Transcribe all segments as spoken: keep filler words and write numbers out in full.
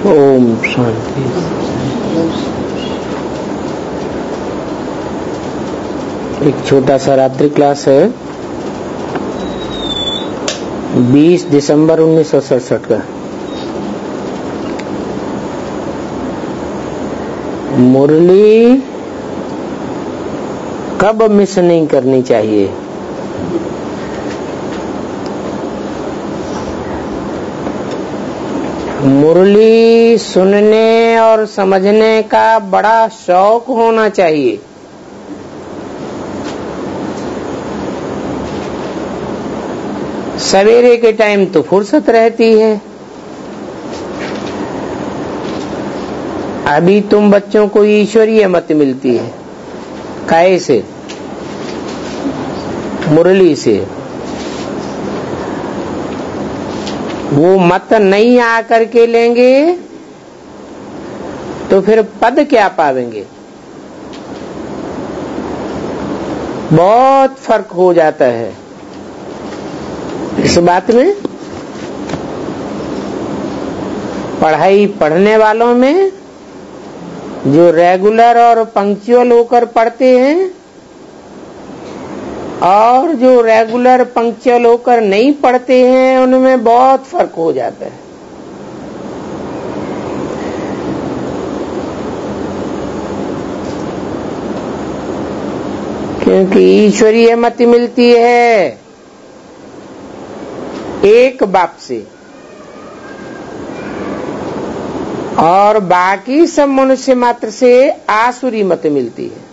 ओम शांति। एक छोटा सा रात्रि क्लास है, बीस दिसंबर उन्नीस सौ सड़सठ का। मुरली कब मिस नहीं करनी चाहिए? मुरली सुनने और समझने का बड़ा शौक होना चाहिए। सवेरे के टाइम तो फुर्सत रहती है। अभी तुम बच्चों को ईश्वरीय मत मिलती है। काहे से? मुरली से। वो मत नहीं आकर के लेंगे तो फिर पद क्या पावेंगे? बहुत फर्क हो जाता है इस बात में। पढ़ाई पढ़ने वालों में जो रेगुलर और पंक्चुअल होकर पढ़ते हैं और जो रेगुलर पंक्चुअल होकर नहीं पढ़ते हैं, उनमें बहुत फर्क हो जाता है। क्योंकि ईश्वरीय मत मिलती है एक बाप से और बाकी सब मनुष्य मात्र से आसुरी मत मिलती है।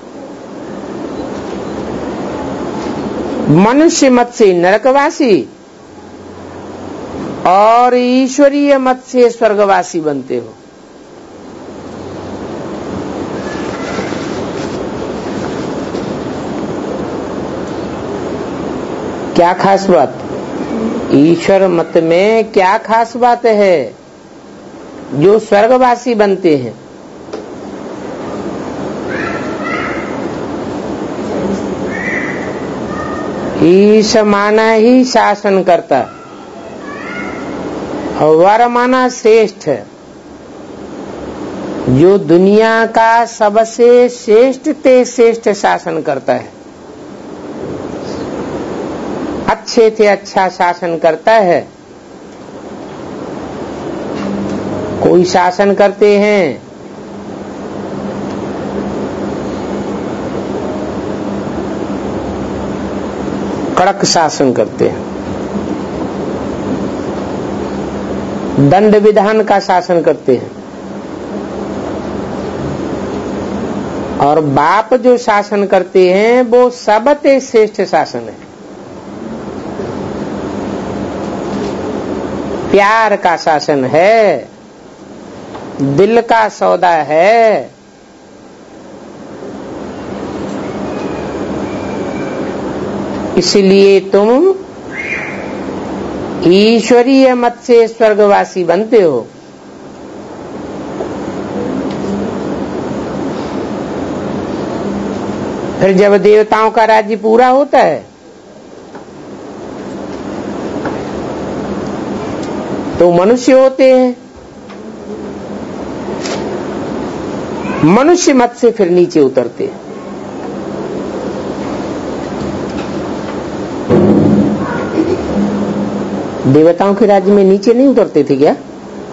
मनुष्य मत से नरकवासी और ईश्वरीय मत से स्वर्गवासी बनते हो। क्या खास बात? ईश्वर मत में क्या खास बात है जो स्वर्गवासी बनते हैं? ईश माना ही शासन करता, वर माना श्रेष्ठ, जो दुनिया का सबसे श्रेष्ठ ते श्रेष्ठ शासन करता है। अच्छे से अच्छा शासन करता है। कोई शासन करते हैं कड़क शासन करते हैं, दंड विधान का शासन करते हैं। और बाप जो शासन करते हैं वो सबसे श्रेष्ठ शासन है। प्यार का शासन है, दिल का सौदा है। इसलिए तुम ईश्वरीय मत से स्वर्गवासी बनते हो। फिर जब देवताओं का राज्य पूरा होता है तो मनुष्य होते हैं। मनुष्य मत से फिर नीचे उतरते हैं। देवताओं के राज्य में नीचे नहीं उतरते थे क्या?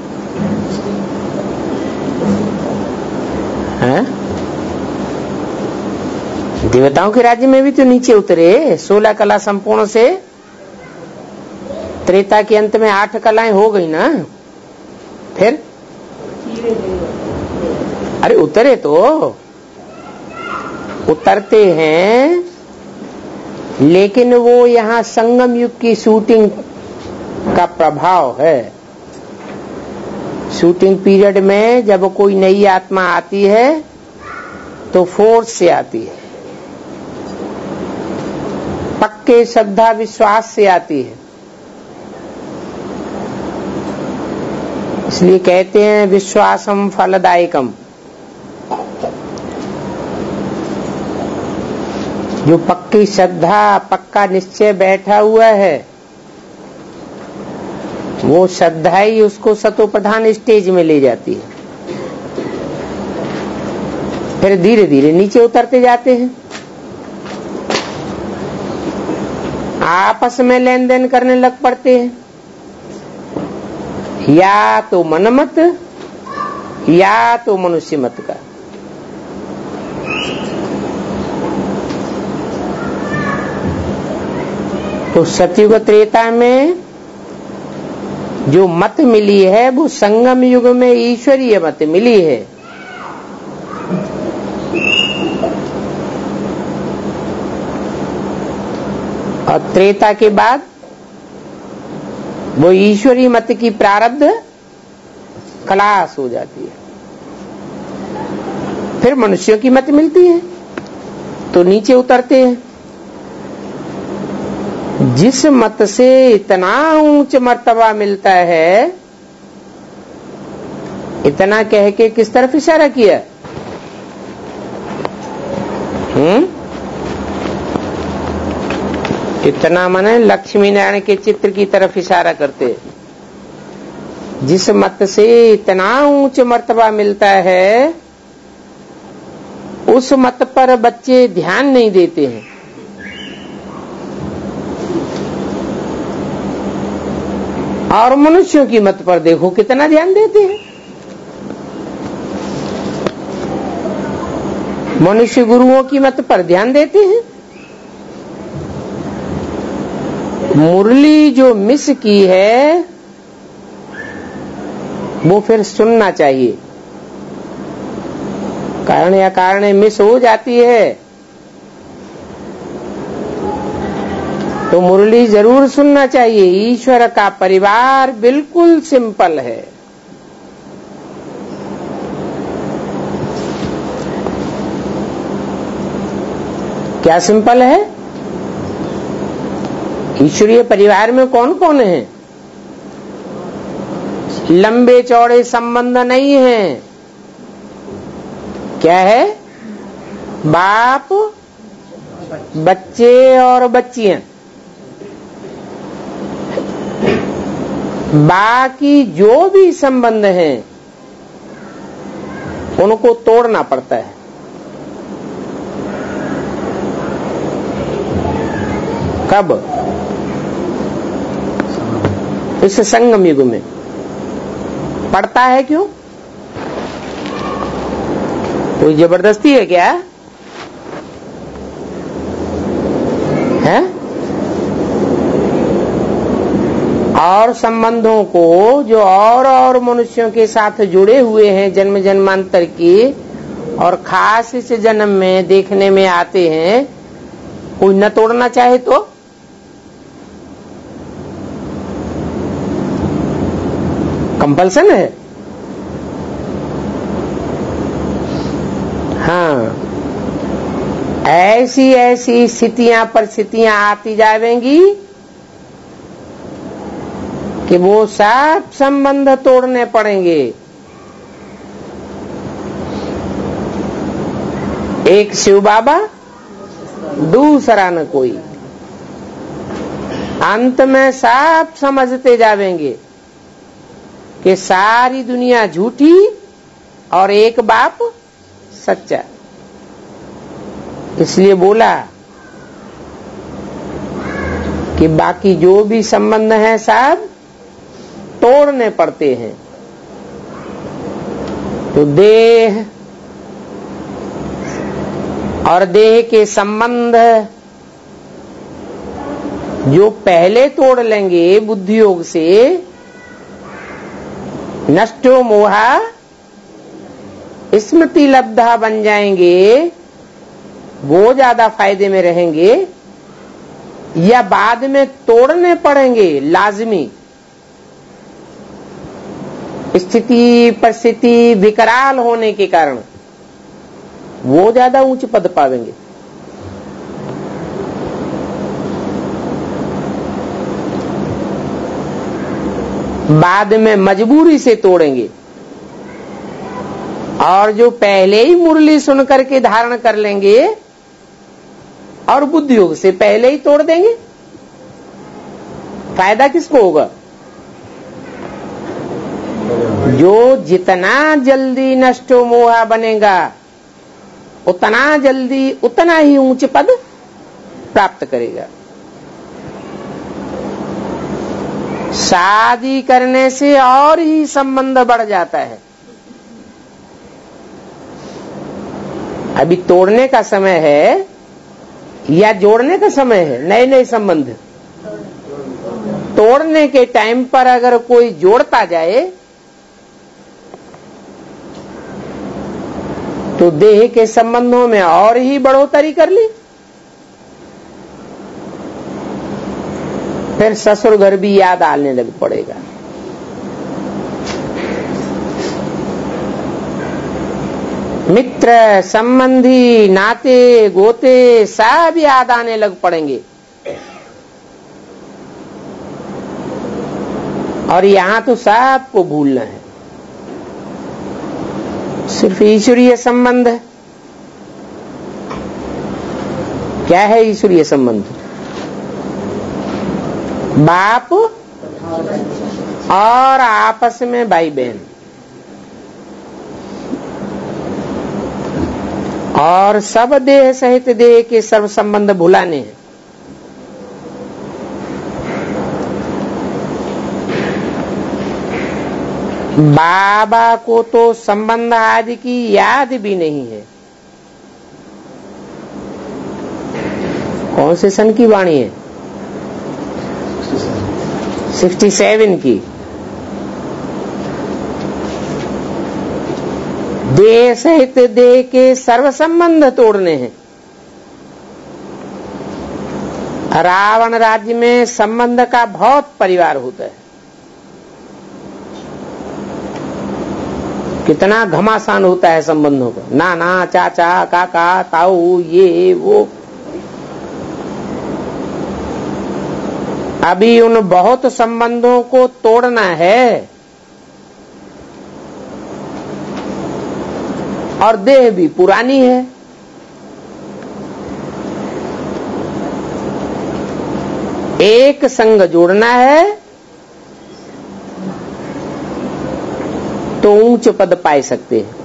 हैं? देवताओं के राज्य में भी तो नीचे उतरे। सोलह कला संपूर्ण से त्रेता के अंत में आठ कलाएं हो गई ना। फिर अरे उतरे तो उतरते हैं, लेकिन वो यहाँ संगम युग की शूटिंग का प्रभाव है। शूटिंग पीरियड में जब कोई नई आत्मा आती है तो फोर्स से आती है, पक्के श्रद्धा विश्वास से आती है। इसलिए कहते हैं विश्वासम फलदायकम। जो पक्की श्रद्धा, पक्का निश्चय बैठा हुआ है वो श्रद्धा ही उसको सतो प्रधान स्टेज में ले जाती है, फिर धीरे धीरे नीचे उतरते जाते हैं, आपस में लेन देन करने लग पड़ते हैं, या तो मनमत या तो मनुष्य मत का। तो सतयुग त्रेता में जो मत मिली है वो संगम युग में ईश्वरीय मत मिली है। और त्रेता के बाद वो ईश्वरीय मत की प्रारब्ध खलास हो जाती है, फिर मनुष्यों की मत मिलती है तो नीचे उतरते हैं। जिस मत से इतना ऊंच मर्तबा मिलता है, इतना कह के किस तरफ इशारा किया? हम्म इतना माने लक्ष्मी नारायण के चित्र की तरफ इशारा करते। जिस मत से इतना ऊंच मर्तबा मिलता है, उस मत पर बच्चे ध्यान नहीं देते हैं। और मनुष्यों की मत पर देखो कितना ध्यान देते हैं। मनुष्य गुरुओं की मत पर ध्यान देते हैं। मुरली जो मिस की है वो फिर सुनना चाहिए। कारण या कारण मिस हो जाती है तो मुरली जरूर सुनना चाहिए। ईश्वर का परिवार बिल्कुल सिंपल है। क्या सिंपल है? ईश्वरीय परिवार में कौन कौन है? लंबे चौड़े संबंध नहीं है। क्या है? बाप, बच्चे और बच्चियां। बाकी जो भी संबंध हैं उनको तोड़ना पड़ता है। कब? इस संगम युग में पड़ता है। क्यों? कोई जबरदस्ती है क्या? है? और संबंधों को जो और और मनुष्यों के साथ जुड़े हुए हैं जन्म जन्मांतर की, और खास इस जन्म में देखने में आते हैं, कोई न तोड़ना चाहे तो कंपल्सन है। हाँ, ऐसी ऐसी स्थितियां परिस्थितियां आती जाएंगी कि वो सब संबंध तोड़ने पड़ेंगे। एक शिव बाबा, दूसरा न कोई। अंत में सब समझते जाएंगे कि सारी दुनिया झूठी और एक बाप सच्चा। इसलिए बोला कि बाकी जो भी संबंध हैं सब तोड़ने पड़ते हैं। तो देह और देह के संबंध जो पहले तोड़ लेंगे बुद्धि योग से, नष्टो मोहा स्मृति लब्धा बन जाएंगे, वो ज्यादा फायदे में रहेंगे, या बाद में तोड़ने पड़ेंगे लाजमी। स्थिति परिस्थिति विकराल होने के कारण वो ज्यादा ऊंच पद पावेंगे। बाद में मजबूरी से तोड़ेंगे, और जो पहले ही मुरली सुन करके धारण कर लेंगे और बुद्धि योग से पहले ही तोड़ देंगे, फायदा किसको होगा? जो जितना जल्दी नष्ट मोह बनेगा उतना जल्दी उतना ही ऊंच पद प्राप्त करेगा। शादी करने से और ही संबंध बढ़ जाता है। अभी तोड़ने का समय है या जोड़ने का समय है? नए नए संबंध। तोड़ने के टाइम पर अगर कोई जोड़ता जाए तो देह के संबंधों में और ही बढ़ोतरी कर ली, फिर ससुर घर भी याद आने लग पड़ेगा। मित्र संबंधी नाते गोते सब याद आने लग पड़ेंगे। और यहां तो सबको भूलना है, सिर्फ ईश्वरीय संबंध है। क्या है ईश्वरीय संबंध? बाप और आपस में भाई बहन, और सब देह सहित देह के सर्व संबंध भुलाने हैं। बाबा को तो संबंध आदि की याद भी नहीं है। कौन से सन की वाणी है? सिक्सटी सेवन की। देह सहित देह के सर्व संबंध तोड़ने हैं। रावण राज्य में संबंध का बहुत परिवार होता है। कितना घमासान होता है संबंधों का, नाना चाचा काका ताऊ ये वो। अभी उन बहुत संबंधों को तोड़ना है और देह भी पुरानी है। एक संग जोड़ना है तो ऊंच पद पाए सकते हैं।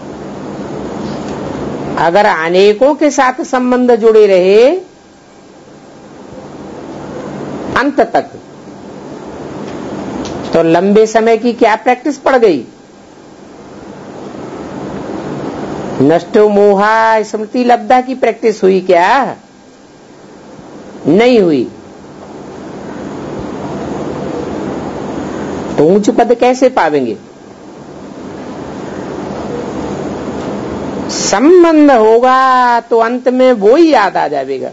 अगर अनेकों के साथ संबंध जुड़े रहे अंत तक तो लंबे समय की क्या प्रैक्टिस पड़ गई? नष्ट मोहा स्मृति लब्धा की प्रैक्टिस हुई क्या? नहीं हुई। तो ऊंच पद कैसे पावेंगे? संबंध होगा तो अंत में वो ही याद आ जाएगा।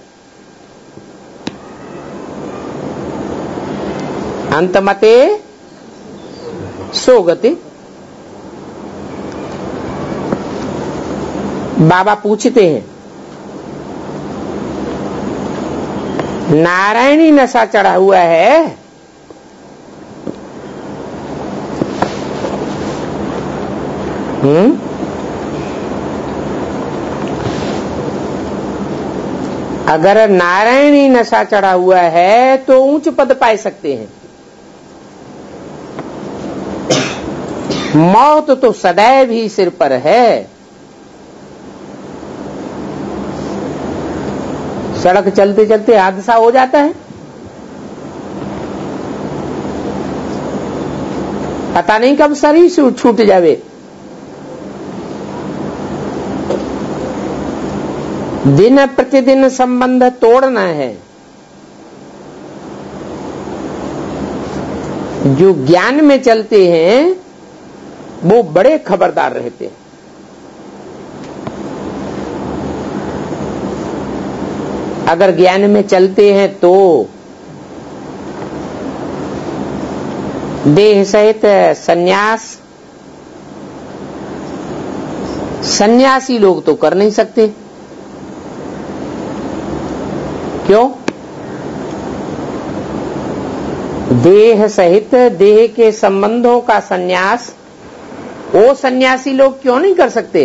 अंत मते सो गति। बाबा पूछते हैं, नारायणी नशा चढ़ा हुआ है, हम्म अगर नारायणी नशा चढ़ा हुआ है तो ऊंच पद पाए सकते हैं। मौत तो सदैव ही सिर पर है। सड़क चलते चलते हादसा हो जाता है, पता नहीं कब शरीर छूट जावे। दिन प्रतिदिन संबंध तोड़ना है। जो ज्ञान में चलते हैं वो बड़े खबरदार रहते हैं। अगर ज्ञान में चलते हैं तो देह सहित सन्यास, सन्यासी लोग तो कर नहीं सकते। क्यों? देह सहित देह के संबंधों का सन्यास वो सन्यासी लोग क्यों नहीं कर सकते?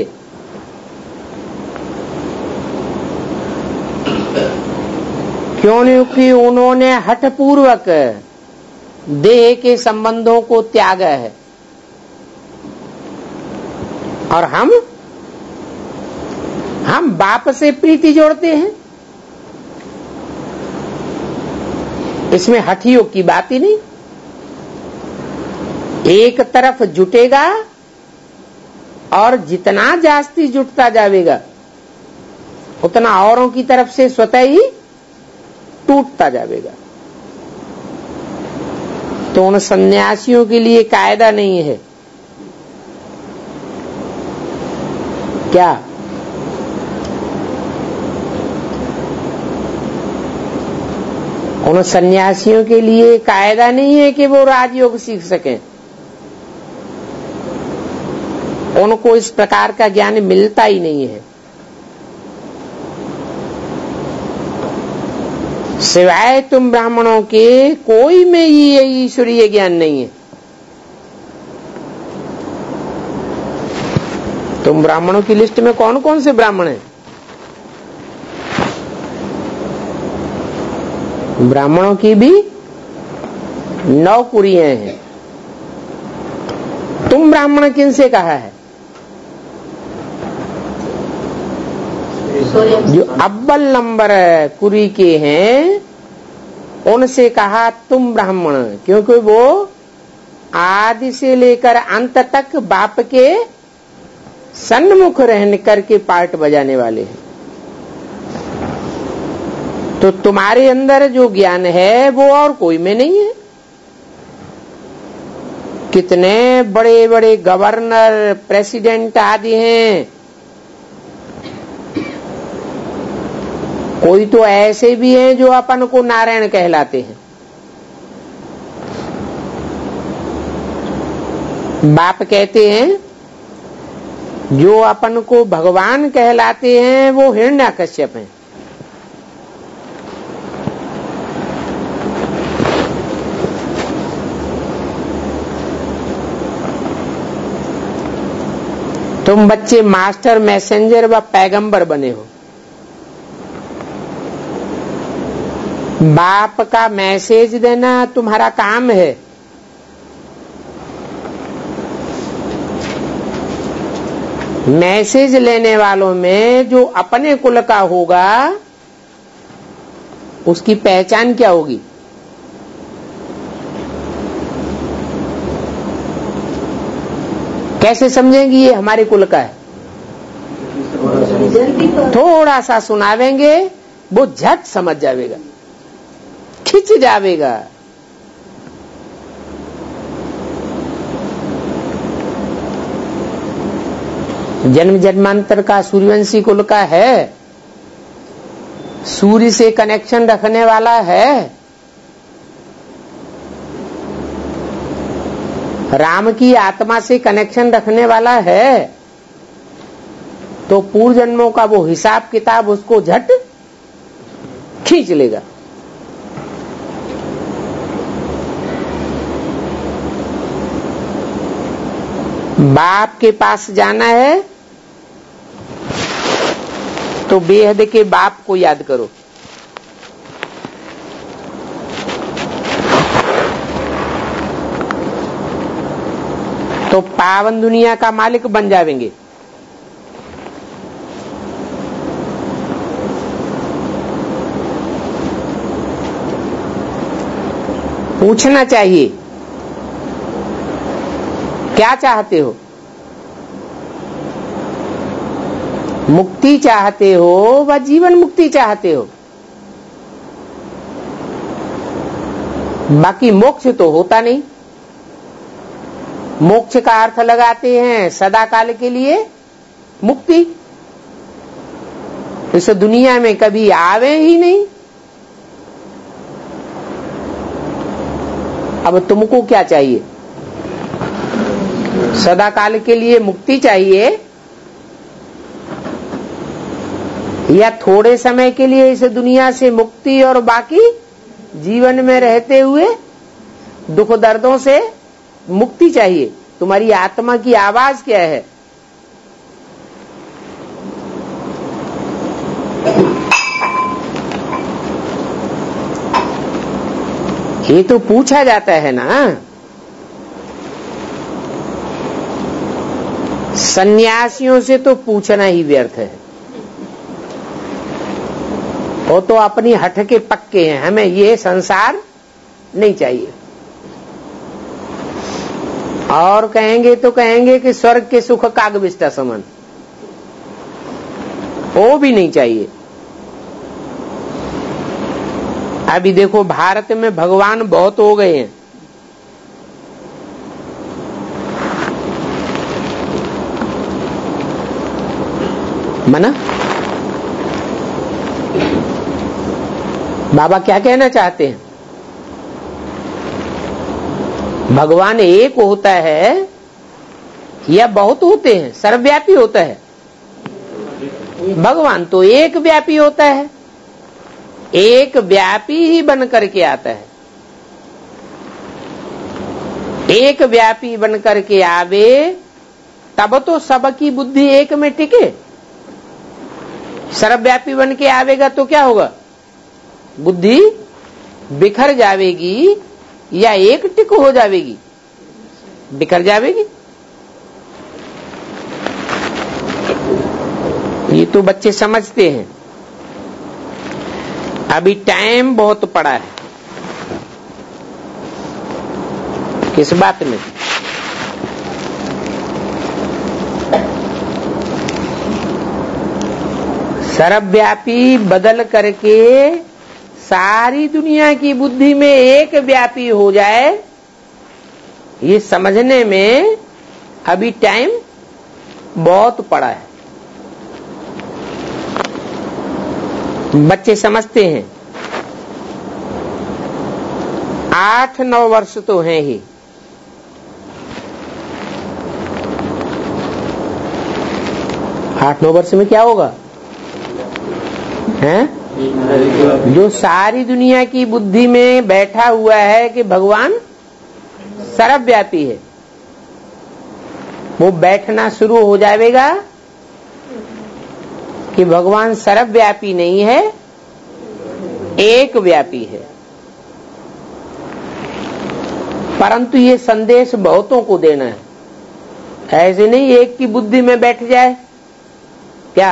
क्यों नहीं? कि उन्होंने हठपूर्वक देह के संबंधों को त्यागा है। और हम हम बाप से प्रीति जोड़ते हैं। इसमें हठ योग की बात ही नहीं। एक तरफ जुटेगा और जितना जास्ती जुटता जाएगा उतना औरों की तरफ से स्वतः ही टूटता जाएगा। तो उन सन्यासियों के लिए कायदा नहीं है क्या? उन सन्यासियों के लिए कायदा नहीं है कि वो राजयोग सीख सकें। उनको इस प्रकार का ज्ञान मिलता ही नहीं है। सिवाय तुम ब्राह्मणों के कोई में ये ईश्वरीय ज्ञान नहीं है। तुम ब्राह्मणों की लिस्ट में कौन कौन से ब्राह्मण हैं? ब्राह्मणों की भी नौ कुरियां हैं। तुम ब्राह्मण किनसे कहा है? जो अव्वल नंबर कुरी के हैं उनसे कहा तुम ब्राह्मण, क्योंकि वो आदि से लेकर अंत तक बाप के सन्मुख रहने करके पार्ट बजाने वाले हैं। तो तुम्हारे अंदर जो ज्ञान है वो और कोई में नहीं है। कितने बड़े बड़े गवर्नर, प्रेसिडेंट आदि हैं। कोई तो ऐसे भी हैं जो अपन को नारायण कहलाते हैं। बाप कहते हैं जो अपन को भगवान कहलाते हैं वो हिरण्याकश्यप हैं। तुम बच्चे मास्टर, मैसेंजर व पैगंबर बने हो। बाप का मैसेज देना तुम्हारा काम है। मैसेज लेने वालों में जो अपने कुल का होगा उसकी पहचान क्या होगी? कैसे समझेंगे ये हमारे कुल का है? थोड़ा सा सुनावेंगे वो झट समझ जाएगा, खिंच जाएगा। जन्म जन्मांतर का सूर्यवंशी कुल का है, सूर्य से कनेक्शन रखने वाला है, राम की आत्मा से कनेक्शन रखने वाला है, तो पूर्व जन्मों का वो हिसाब किताब उसको झट खींच लेगा। बाप के पास जाना है तो बेहद के बाप को याद करो। तो पावन दुनिया का मालिक बन जाएंगे। पूछना चाहिए क्या चाहते हो? मुक्ति चाहते हो व जीवन मुक्ति चाहते हो? बाकी मोक्ष तो होता नहीं। मोक्ष का अर्थ लगाते हैं सदा काल के लिए मुक्ति। इस दुनिया में कभी आवे ही नहीं। अब तुमको क्या चाहिए? सदा काल के लिए मुक्ति चाहिए या थोड़े समय के लिए इस दुनिया से मुक्ति और बाकी जीवन में रहते हुए दुख दर्दों से मुक्ति चाहिए? तुम्हारी आत्मा की आवाज क्या है? ये तो पूछा जाता है ना। सन्यासियों से तो पूछना ही व्यर्थ है, वो तो अपनी हठ के पक्के हैं, हमें ये संसार नहीं चाहिए। और कहेंगे तो कहेंगे कि स्वर्ग के सुख काग बिस्टा समान, वो भी नहीं चाहिए। अभी देखो भारत में भगवान बहुत हो गए हैं, मना बाबा क्या कहना चाहते हैं? भगवान एक होता है या बहुत होते हैं? सर्वव्यापी होता है। भगवान तो एक व्यापी होता है, एक व्यापी ही बन करके आता है। एक व्यापी बन करके आवे तब तो सबकी बुद्धि एक में टिके। सर्वव्यापी बन के आवेगा तो क्या होगा? बुद्धि बिखर जावेगी या एक टिक हो जावेगी? बिखर जावेगी। ये तो बच्चे समझते हैं। अभी टाइम बहुत पड़ा है। किस बात में? सर्वव्यापी बदल करके सारी दुनिया की बुद्धि में एक व्यापी हो जाए, ये समझने में अभी टाइम बहुत पड़ा है। बच्चे समझते हैं। आठ नौ वर्ष तो हैं ही। आठ नौ वर्ष में क्या होगा? हैं? जो सारी दुनिया की बुद्धि में बैठा हुआ है कि भगवान सर्वव्यापी है, वो बैठना शुरू हो जाएगा कि भगवान सर्वव्यापी नहीं है, एक व्यापी है। परंतु ये संदेश बहुतों को देना है, ऐसे नहीं एक की बुद्धि में बैठ जाए क्या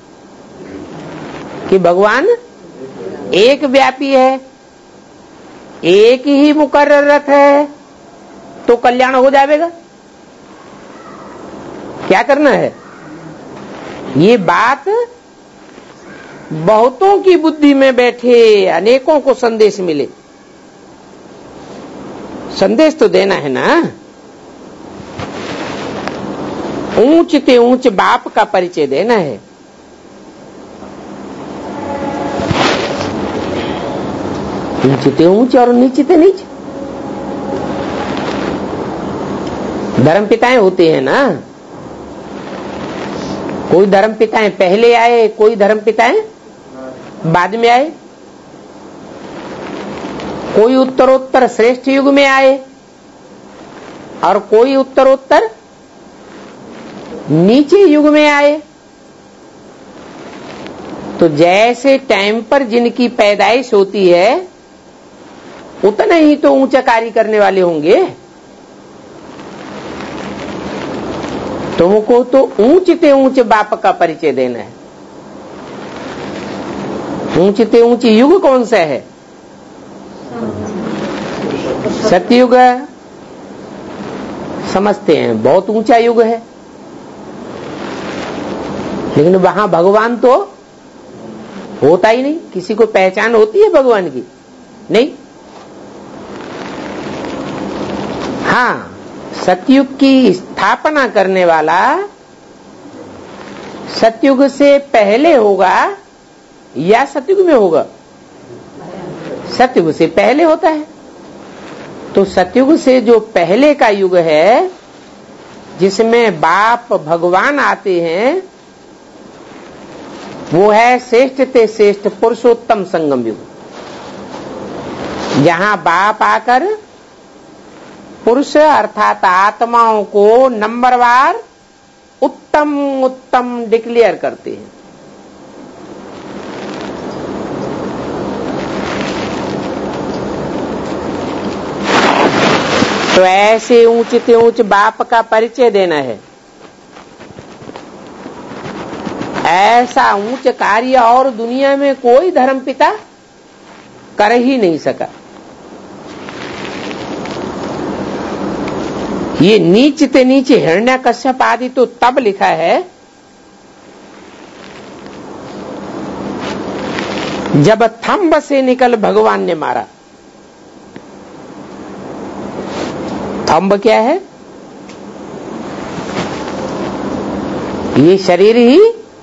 कि भगवान एक व्यापी है, एक ही मुकर्ररत है तो कल्याण हो जाएगा। क्या करना है? ये बात बहुतों की बुद्धि में बैठे, अनेकों को संदेश मिले। संदेश तो देना है ना। ऊंच ते ऊंच बाप का परिचय देना है। ऊंच ते ऊंच और नीचे ते नीचे। धर्म पिताएं होते हैं ना, कोई धर्म पिताएं पहले आए, कोई धर्म पिताएं बाद में आए, कोई उत्तरोत्तर श्रेष्ठ युग में आए और कोई उत्तरोत्तर नीचे युग में आए। तो जैसे टाइम पर जिनकी पैदाइश होती है उतना ही तो ऊंचा कार्य करने वाले होंगे। तुमको तो ऊंच ते ऊंच बाप का परिचय देना है। ऊंच ते ऊंच युग कौन सा है? सतयुग। समझते हैं बहुत ऊंचा युग है, लेकिन वहां भगवान तो होता ही नहीं। किसी को पहचान होती है भगवान की? नहीं। हाँ, सतयुग की स्थापना करने वाला सतयुग से पहले होगा या सतयुग में होगा? सतयुग से पहले होता है। तो सतयुग से जो पहले का युग है जिसमें बाप भगवान आते हैं, वो है श्रेष्ठ ते श्रेष्ठ पुरुषोत्तम संगम युग, जहां बाप आकर पुरुष अर्थात आत्माओं को नंबरवार उत्तम उत्तम डिक्लेयर करते हैं। तो ऐसे ऊंच ते ऊंच बाप का परिचय देना है। ऐसा ऊंच कार्य और दुनिया में कोई धर्म पिता कर ही नहीं सका। ये नीच ते नीचे हिरण्यकश्यप आदि तो तब लिखा है जब थंब से निकल भगवान ने मारा। थंब क्या है? ये शरीर ही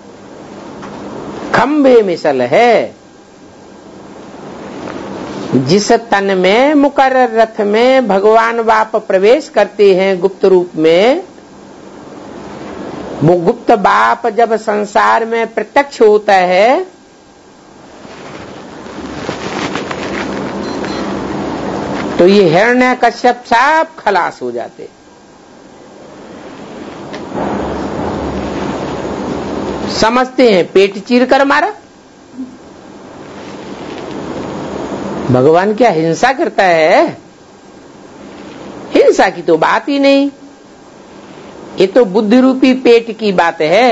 खंभे मिसल है। जिस तन में मुकर्रर रथ में भगवान बाप प्रवेश करते हैं गुप्त रूप में, वो गुप्त बाप जब संसार में प्रत्यक्ष होता है तो ये हिरण्यकश्यप सब खलास हो जाते। समझते हैं पेट चीर कर मारा। भगवान क्या हिंसा करता है? हिंसा की तो बात ही नहीं। ये तो बुद्धि रूपी पेट की बात है।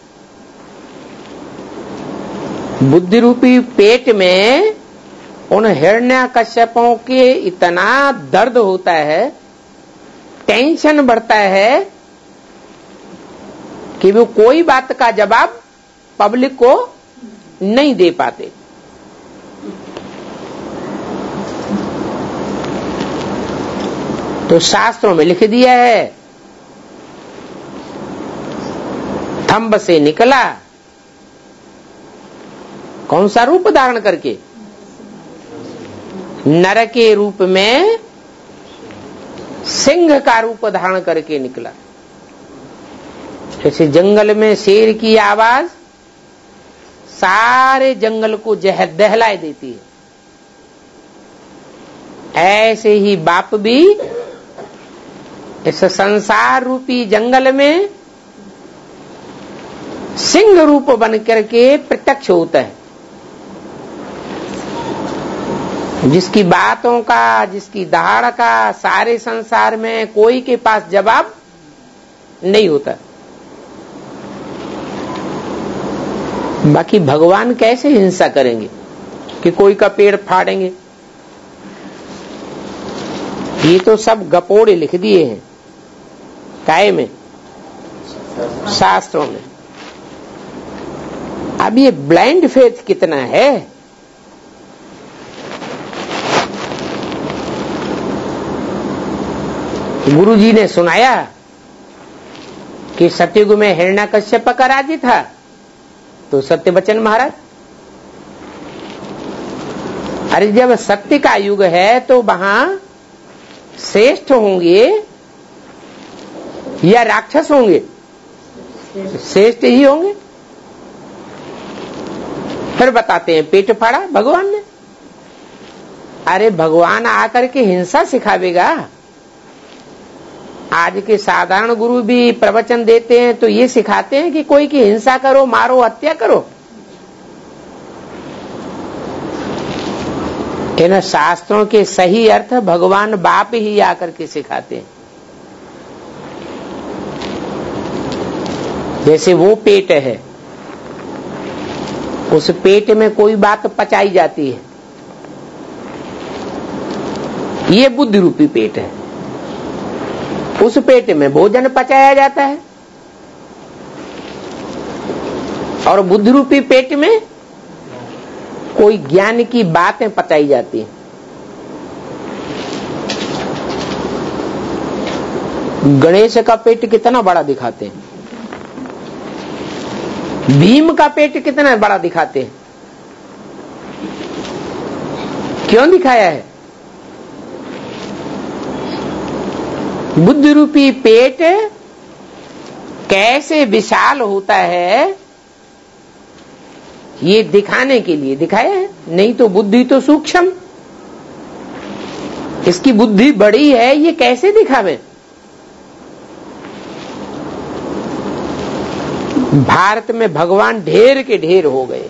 बुद्धि रूपी पेट में उन हिरण्यकश्यपों के इतना दर्द होता है, टेंशन बढ़ता है कि वो कोई बात का जवाब पब्लिक को नहीं दे पाते। तो शास्त्रों में लिख दिया है थंब से निकला। कौन सा रूप धारण करके? नर के रूप में सिंह का रूप धारण करके निकला। जैसे जंगल में शेर की आवाज सारे जंगल को जह दहलाए देती है, ऐसे ही बाप भी इस संसार रूपी जंगल में सिंह रूप बन करके प्रत्यक्ष होता है। जिसकी बातों का, जिसकी दहाड़ का सारे संसार में कोई के पास जवाब नहीं होता। बाकी भगवान कैसे हिंसा करेंगे कि कोई का पेड़ फाड़ेंगे? ये तो सब गपोड़े लिख दिए हैं। काय में? शास्त्रों में। अब ये ब्लाइंड फेथ कितना है? गुरु जी ने सुनाया कि सतयुग में हिरण्यकश्यप का राज्य था, तो सत्यवचन महाराज, अरे जब सत्य का युग है तो वहां श्रेष्ठ होंगे या राक्षस होंगे? श्रेष्ठ ही होंगे। फिर बताते हैं पेट फाड़ा भगवान ने। अरे भगवान आकर के हिंसा सिखावेगा? आज के साधारण गुरु भी प्रवचन देते हैं तो ये सिखाते हैं कि कोई की हिंसा करो, मारो, हत्या करो। इन शास्त्रों के सही अर्थ भगवान बाप ही आकर के सिखाते हैं। जैसे वो पेट है, उस पेट में कोई बात पचाई जाती है, ये बुद्धि रूपी पेट है। उस पेट में भोजन पचाया जाता है और बुद्धि रूपी पेट में कोई ज्ञान की बातें पचाई जाती हैं। गणेश का पेट कितना बड़ा दिखाते हैं, भीम का पेट कितना बड़ा दिखाते हैं। क्यों दिखाया है? बुद्धि रूपी पेट कैसे विशाल होता है ये दिखाने के लिए दिखाया है। नहीं तो बुद्धि तो सूक्ष्म, इसकी बुद्धि बड़ी है, ये कैसे दिखावे? भारत में भगवान ढेर के ढेर हो गए।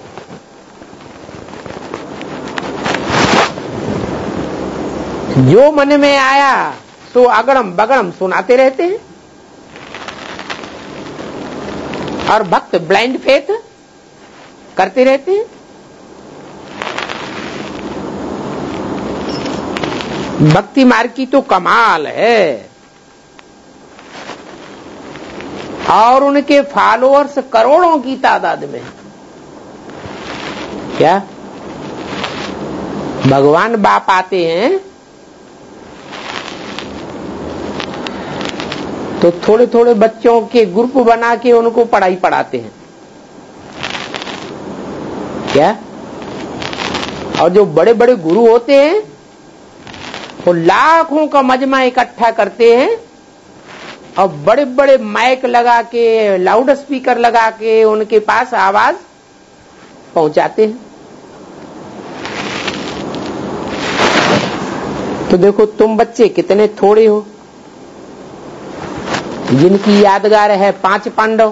जो मन में आया तो अगड़म बगड़म सुनाते रहते हैं। और भक्त ब्लाइंड फेथ करते रहते हैं। भक्ति मार्ग की तो कमाल है, और उनके फॉलोअर्स करोड़ों की तादाद में। क्या भगवान बाप आते हैं तो थोड़े थोड़े बच्चों के ग्रुप बना के उनको पढ़ाई पढ़ाते हैं। क्या? और जो बड़े बड़े गुरु होते हैं वो लाखों का मजमा इकट्ठा करते हैं और बड़े बड़े माइक लगा के, लाउड स्पीकर लगा के उनके पास आवाज पहुंचाते हैं। तो देखो तुम बच्चे कितने थोड़े हो, जिनकी यादगार है पांच पांडव,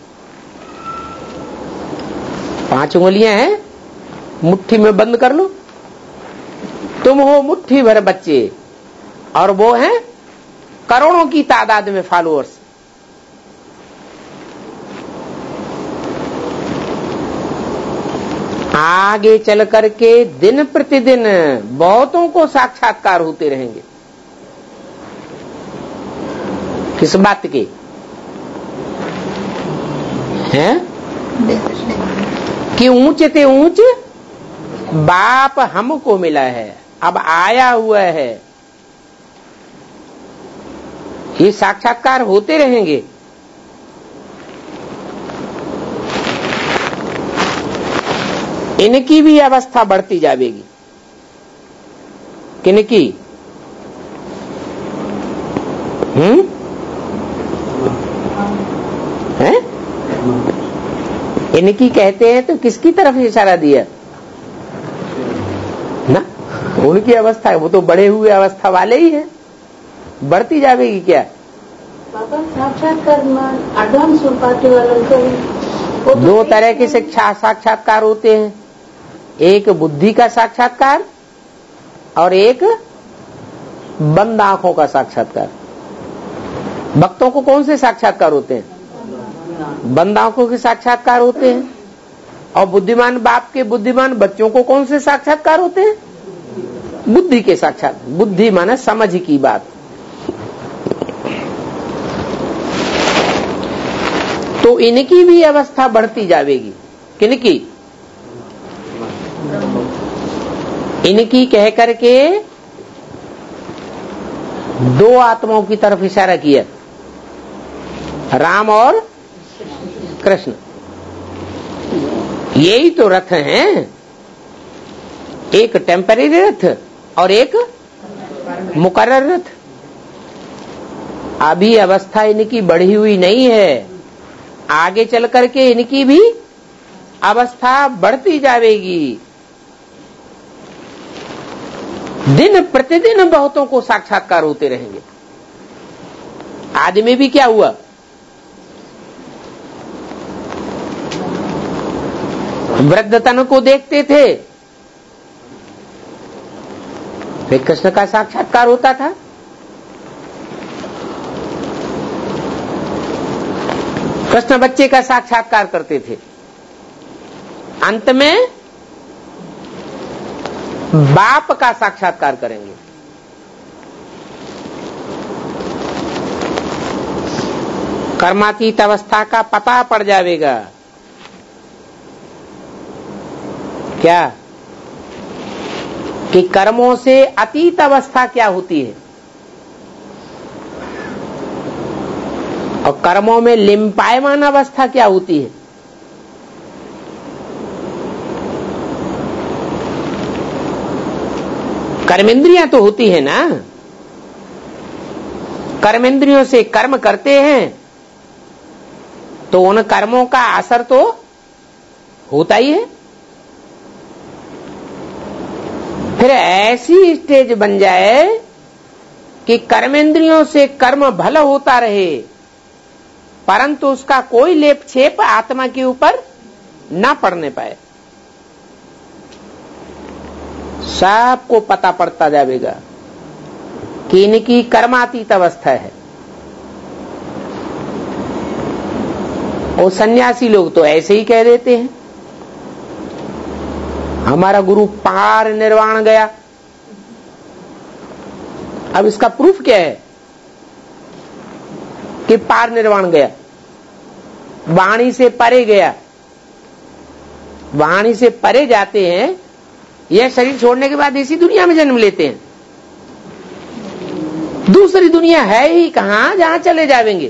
पांच उंगलियां हैं, मुट्ठी में बंद कर लो। तुम हो मुट्ठी भर बच्चे और वो हैं करोड़ों की तादाद में फॉलोअर्स। आगे चल करके दिन प्रतिदिन बहुतों को साक्षात्कार होते रहेंगे। किस बात के हैं? कि ऊंचे ते ऊंच बाप हमको मिला है, अब आया हुआ है। ये साक्षात्कार होते रहेंगे। इनकी भी अवस्था बढ़ती जाएगी। किनकी? हम्म हैं? इनकी कहते हैं तो किसकी तरफ इशारा दिया ना? उनकी अवस्था है, वो तो बड़े हुए अवस्था वाले ही हैं, बढ़ती जाएगी। क्या पापा साक्षात्कार एडवांस पार्टी वालों को तो दो तरह के शिक्षा साक्षात्कार होते हैं, एक बुद्धि का साक्षात्कार और एक बंद आंखों का साक्षात्कार। भक्तों को कौन से साक्षात्कार होते हैं? बंद आंखों के साक्षात्कार होते हैं। और बुद्धिमान बाप के बुद्धिमान बच्चों को कौन से साक्षात्कार होते हैं? बुद्धि के साक्षात। बुद्धि माने समझ की बात। तो इनकी भी अवस्था बढ़ती जाएगी। किनकी? इनकी कह करके दो आत्माओं की तरफ इशारा किया, राम और कृष्ण। यही तो रथ हैं, एक टेम्परेरी रथ और एक मुकर्रर रथ। अभी अवस्था इनकी बढ़ी हुई नहीं है, आगे चल करके इनकी भी अवस्था बढ़ती जाएगी। दिन प्रतिदिन बहुतों को साक्षात्कार होते रहेंगे। आदमी भी क्या हुआ? वृद्धतन को देखते थे, फिर कृष्ण का साक्षात्कार होता था। कृष्ण बच्चे का साक्षात्कार करते थे, अंत में बाप का साक्षात्कार करेंगे। कर्मातीत अवस्था का पता पड़ जाएगा। क्या? कि कर्मों से अतीत अवस्था क्या होती है और कर्मों में लिंपायमान अवस्था क्या होती है। कर्मेंद्रियां तो होती है ना, कर्मेंद्रियों से कर्म करते हैं तो उन कर्मों का असर तो होता ही है। फिर ऐसी स्टेज बन जाए कि कर्मेंद्रियों से कर्म भला होता रहे परंतु उसका कोई लेप छेप आत्मा के ऊपर ना पड़ने पाए। सबको पता पड़ता जाएगा कि इनकी कर्मातीत अवस्था है। और सन्यासी लोग तो ऐसे ही कह देते हैं हमारा गुरु पार निर्वाण गया। अब इसका प्रूफ क्या है कि पार निर्वाण गया? वाणी से परे गया। वाणी से परे जाते हैं, यह शरीर छोड़ने के बाद इसी दुनिया में जन्म लेते हैं। दूसरी दुनिया है ही कहां जहां चले जाएंगे।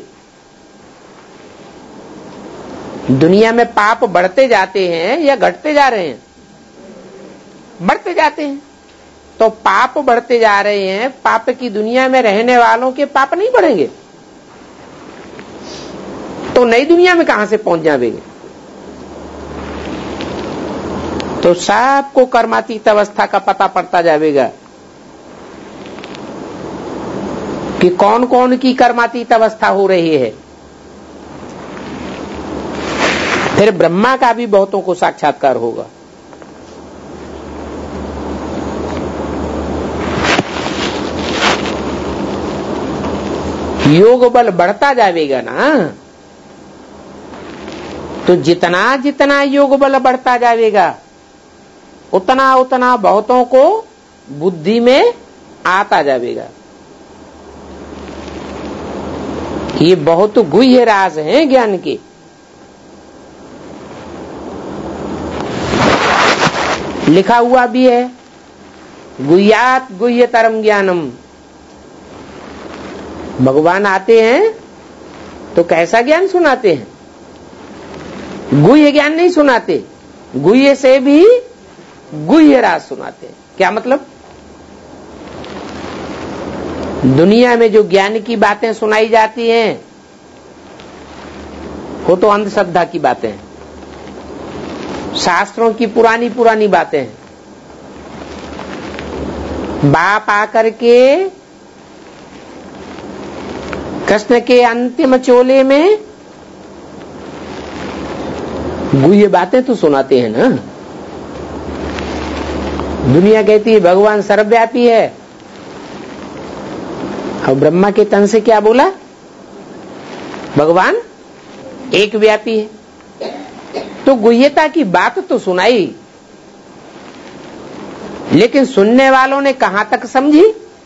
दुनिया में पाप बढ़ते जाते हैं या घटते जा रहे हैं? बढ़ते जाते हैं। तो पाप बढ़ते जा रहे हैं, पाप की दुनिया में रहने वालों के पाप नहीं बढ़ेंगे तो नई दुनिया में कहां से पहुंच जाएंगे? तो सबको कर्मातीत अवस्था का पता पड़ता जाएगा कि कौन कौन की कर्मातीत अवस्था हो रही है। फिर ब्रह्मा का भी बहुतों को साक्षात्कार होगा। योग बल बढ़ता जाएगा ना, तो जितना जितना योग बल बढ़ता जाएगा उतना उतना बहुतों को बुद्धि में आता जाएगा। ये बहुत गुह्य राज हैं ज्ञान के। लिखा हुआ भी है, गुह्यात गुह्यतरम ज्ञानम। भगवान आते हैं तो कैसा ज्ञान सुनाते हैं? गुह्य ज्ञान नहीं सुनाते, गुह्य से भी गुह्य राज सुनाते हैं। क्या मतलब? दुनिया में जो ज्ञान की बातें सुनाई जाती हैं वो तो अंधश्रद्धा की बातें हैं, शास्त्रों की पुरानी पुरानी बातें हैं। बाप आकर के कृष्ण के अंतिम चोले में गुह्य बातें तो सुनाते हैं ना। दुनिया कहती है भगवान सर्वव्यापी है, और ब्रह्मा के तन से क्या बोला? भगवान एक व्यापी है। तो गुह्यता की बात तो सुनाई, लेकिन सुनने वालों ने कहां तक समझी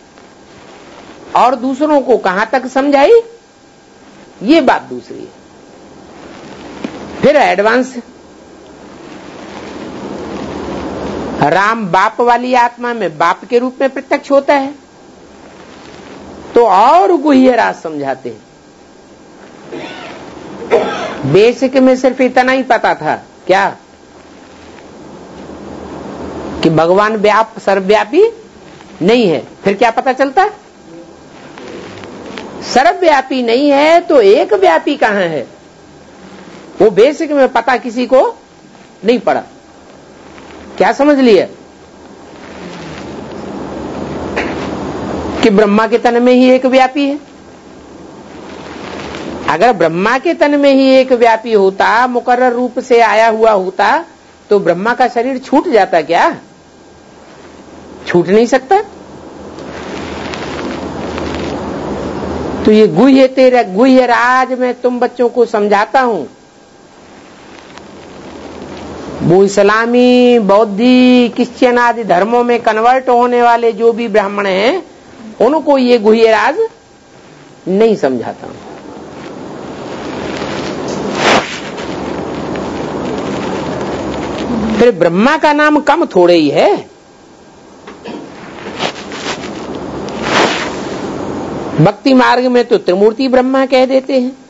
और दूसरों को कहां तक समझाई, ये बात दूसरी है। फिर एडवांस, राम बाप वाली आत्मा में बाप के रूप में प्रत्यक्ष होता है तो और गुह्य राज समझाते हैं। बेसिक में सिर्फ इतना ही पता था क्या कि भगवान व्याप सर्वव्यापी नहीं है। फिर क्या पता चलता है? सर्वव्यापी नहीं है तो एक व्यापी कहां है? वो बेसिक में पता किसी को नहीं पड़ा। क्या समझ लिया कि ब्रह्मा के तन में ही एक व्यापी है। अगर ब्रह्मा के तन में ही एक व्यापी होता, मुकर्रर रूप से आया हुआ होता, तो ब्रह्मा का शरीर छूट जाता क्या? छूट नहीं सकता। तो ये गुह्य तेरे गुह्य राज में तुम बच्चों को समझाता हूं। वो इस्लामी, बौद्धि, क्रिश्चियन आदि धर्मों में कन्वर्ट होने वाले जो भी ब्राह्मण हैं, उनको ये गुह्य राज नहीं समझाता हूं। फिर ब्रह्मा का नाम कम थोड़े ही है। भक्ति मार्ग में तो त्रिमूर्ति ब्रह्मा कह देते हैं।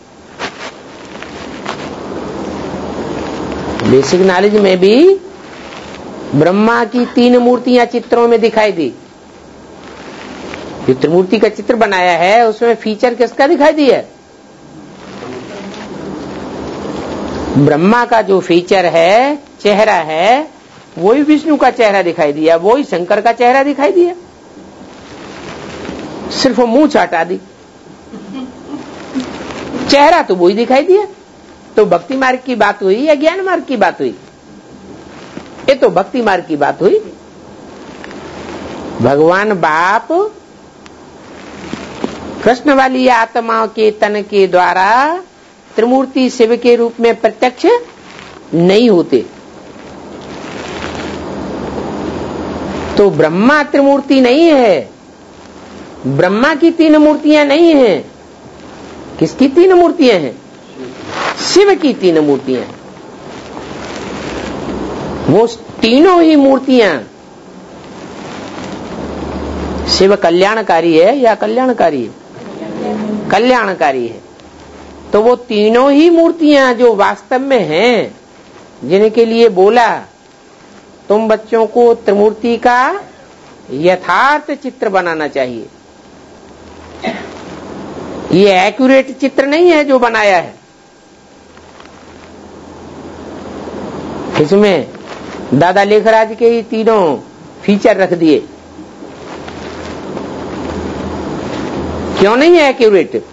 बेसिक नॉलेज में भी ब्रह्मा की तीन मूर्तियां चित्रों में दिखाई दी। जो त्रिमूर्ति का चित्र बनाया है उसमें फीचर किसका दिखाई दिया? ब्रह्मा का जो फीचर है, चेहरा है, वही विष्णु का चेहरा दिखाई दिया, वही शंकर का चेहरा दिखाई दिया। सिर्फ मुंह चाटा दी, चेहरा तो वही दिखाई दिया। तो भक्ति मार्ग की बात हुई या ज्ञान मार्ग की बात हुई? ये तो भक्ति मार्ग की बात हुई। भगवान बाप कृष्ण वाली आत्माओं के तन के द्वारा त्रिमूर्ति शिव के रूप में प्रत्यक्ष नहीं होते। तो ब्रह्मा त्रिमूर्ति नहीं है, ब्रह्मा की तीन मूर्तियां नहीं हैं। किसकी तीन मूर्तियां हैं? शिव की तीन मूर्तियां। वो तीनों ही मूर्तियां, शिव कल्याणकारी है या कल्याणकारी है? कल्याणकारी है। तो वो तीनों ही मूर्तियां जो वास्तव में हैं, जिनके लिए बोला तुम बच्चों को त्रिमूर्ति का यथार्थ चित्र बनाना चाहिए। ये एक्यूरेट चित्र नहीं है जो बनाया है। इसमें दादा लेखराज के ही तीनों फीचर रख दिए। क्यों नहीं है एक्यूरेट?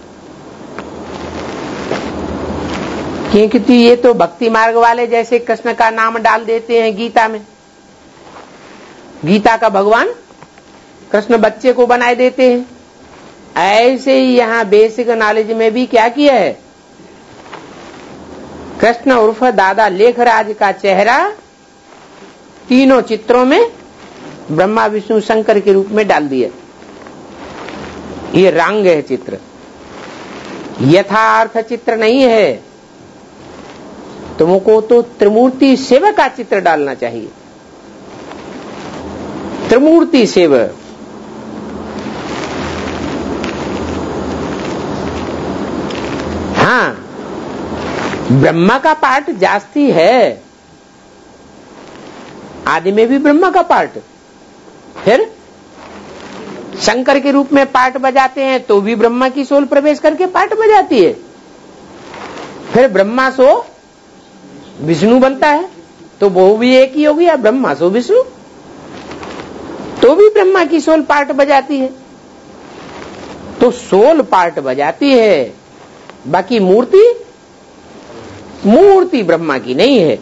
क्योंकि ये तो भक्ति मार्ग वाले जैसे कृष्ण का नाम डाल देते हैं गीता में, गीता का भगवान कृष्ण बच्चे को बनाए देते हैं। ऐसे ही यहां बेसिक नॉलेज में भी क्या किया है? कृष्ण उर्फ दादा लेखराज का चेहरा तीनों चित्रों में ब्रह्मा विष्णु शंकर के रूप में डाल दिया। ये रंग है चित्र, यथार्थ चित्र नहीं है। तुमको तो त्रिमूर्ति शिव का चित्र डालना चाहिए। त्रिमूर्ति शिव, हाँ ब्रह्मा का पार्ट जास्ती है, आदि में भी ब्रह्मा का पार्ट, फिर शंकर के रूप में पार्ट बजाते हैं तो भी ब्रह्मा की सोल प्रवेश करके पार्ट बजाती है। फिर ब्रह्मा सो विष्णु बनता है तो वो भी एक ही होगी, या ब्रह्मा सो विष्णु, तो भी ब्रह्मा की सोल पार्ट बजाती है। तो सोल पार्ट बजाती है, बाकी मूर्ति मूर्ति ब्रह्मा की नहीं है।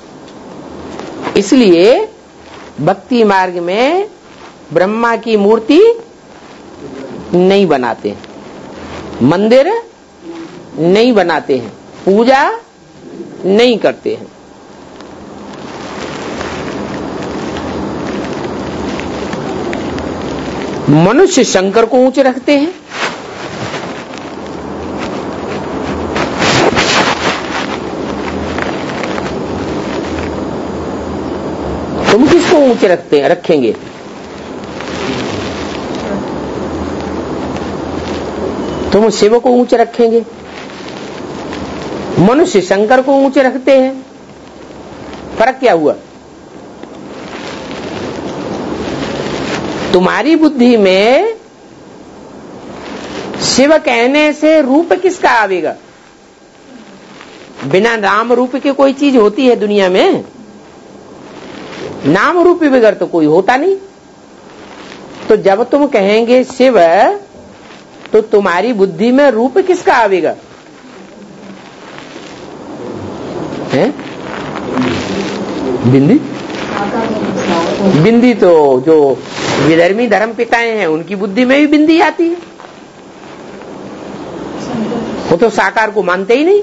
इसलिए भक्ति मार्ग में ब्रह्मा की मूर्ति नहीं बनाते हैं, मंदिर नहीं बनाते हैं, पूजा नहीं करते हैं। मनुष्य शंकर को ऊंचे रखते हैं, तुम किसको ऊंचे रखते हैं रखेंगे? तुम शिव को ऊंचे रखेंगे, मनुष्य शंकर को ऊंचे रखते हैं। फर्क क्या हुआ? तुम्हारी बुद्धि में शिव कहने से रूप किसका आवेगा? बिना नाम रूप के कोई चीज होती है दुनिया में? नाम रूप बगैर तो कोई होता नहीं। तो जब तुम कहेंगे शिव तो तुम्हारी बुद्धि में रूप किसका आवेगा? है बिंदी? बिंदी तो जो विधर्मी धर्म पिताएं हैं उनकी बुद्धि में भी बिंदी आती है। वो तो साकार को मानते ही नहीं।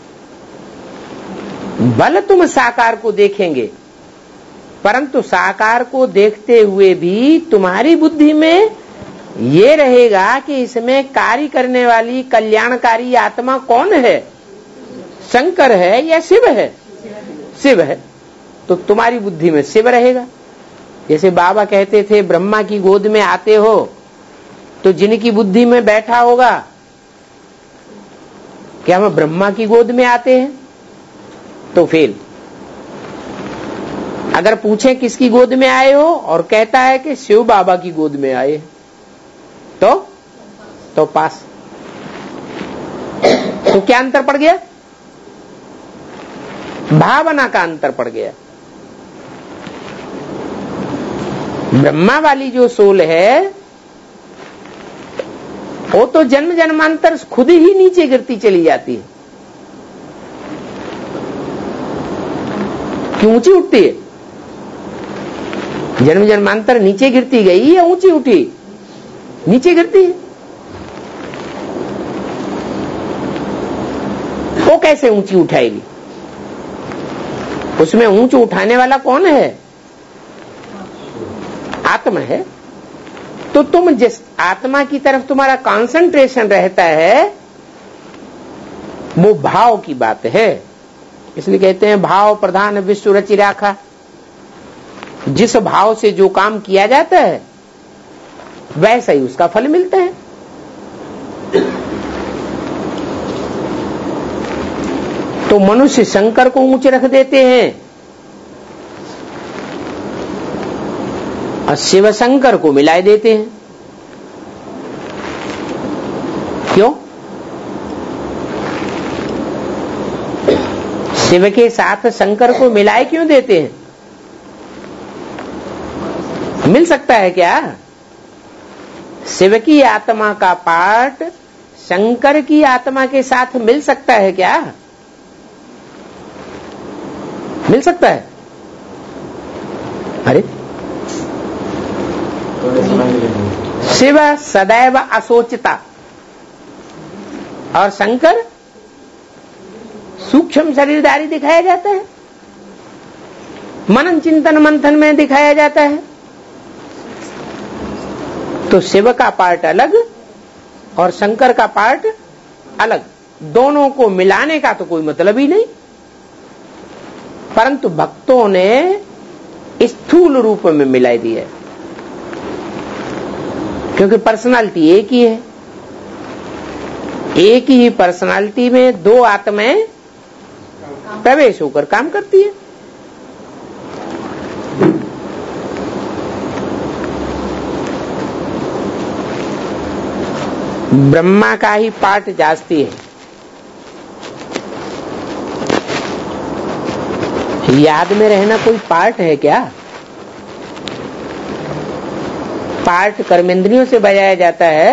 भले तुम साकार को देखेंगे, परंतु साकार को देखते हुए भी तुम्हारी बुद्धि में ये रहेगा कि इसमें कार्य करने वाली कल्याणकारी आत्मा कौन है? शंकर है या शिव है? शिव है। तो तुम्हारी बुद्धि में शिव रहेगा। जैसे बाबा कहते थे ब्रह्मा की गोद में आते हो, तो जिनकी बुद्धि में बैठा होगा क्या हम ब्रह्मा की गोद में आते हैं? तो फेल। अगर पूछे किसकी गोद में आए हो और कहता है कि शिव बाबा की गोद में आए, तो तो पास। तो क्या अंतर पड़ गया? भावना का अंतर पड़ गया। ब्रह्मा वाली जो सोल है वो तो जन्म जन्मांतर खुद ही नीचे गिरती चली जाती है। क्यों ऊंची उठती है? जन्म जन्मांतर नीचे गिरती गई या ऊंची उठी? नीचे गिरती है। वो कैसे ऊंची उठाएगी? उसमें ऊंच उठाने वाला कौन है? आत्मा है, तो तुम जिस आत्मा की तरफ तुम्हारा कंसंट्रेशन रहता है वो भाव की बात है। इसलिए कहते हैं भाव प्रधान विश्व रचि राखा। जिस भाव से जो काम किया जाता है वैसा ही उसका फल मिलता है। तो मनुष्य शंकर को ऊंचे रख देते हैं और शिव शंकर को मिलाए देते हैं। क्यों? शिव के साथ शंकर को मिलाए क्यों देते हैं? मिल सकता है क्या? शिव की आत्मा का पार्ट शंकर की आत्मा के साथ मिल सकता है क्या? मिल सकता है? अरे शिव सदैव असोचता और शंकर सूक्ष्म शरीरधारी दिखाया जाता है, मनन चिंतन मंथन में दिखाया जाता है। तो शिव का पार्ट अलग और शंकर का पार्ट अलग, दोनों को मिलाने का तो कोई मतलब ही नहीं। परंतु भक्तों ने स्थूल रूप में मिला दिया है, क्योंकि पर्सनालिटी एक ही है। एक ही पर्सनालिटी में दो आत्माएं प्रवेश होकर काम करती है। ब्रह्मा का ही पार्ट जास्ती है। याद में रहना कोई पार्ट है क्या? पार्ट कर्मेंद्रियों से बजाया जाता है